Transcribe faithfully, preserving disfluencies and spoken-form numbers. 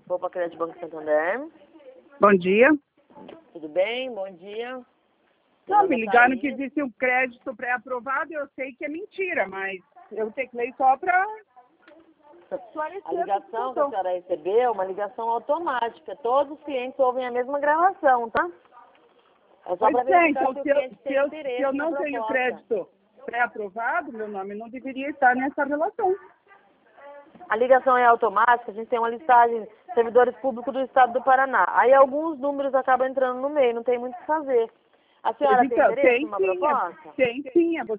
Opa, Crédito Banco Santander. Bom dia. Tudo bem? Bom dia. Não, me ligaram que existe um crédito pré-aprovado, eu sei que é mentira, mas eu teclei só para A ligação que a senhora recebeu é uma ligação automática. Todos os clientes ouvem a mesma gravação, tá? É só para verificar então, se o se eu, cliente se tem eu, interesse se eu na não tenho proposta. crédito pré-aprovado, meu nome não deveria estar nessa relação. A ligação é automática, a gente tem uma listagem de servidores públicos do estado do Paraná. Aí alguns números acabam entrando no meio, não tem muito o que fazer. A senhora Pois tem então, interesse tem numa sim, proposta? tem sim, é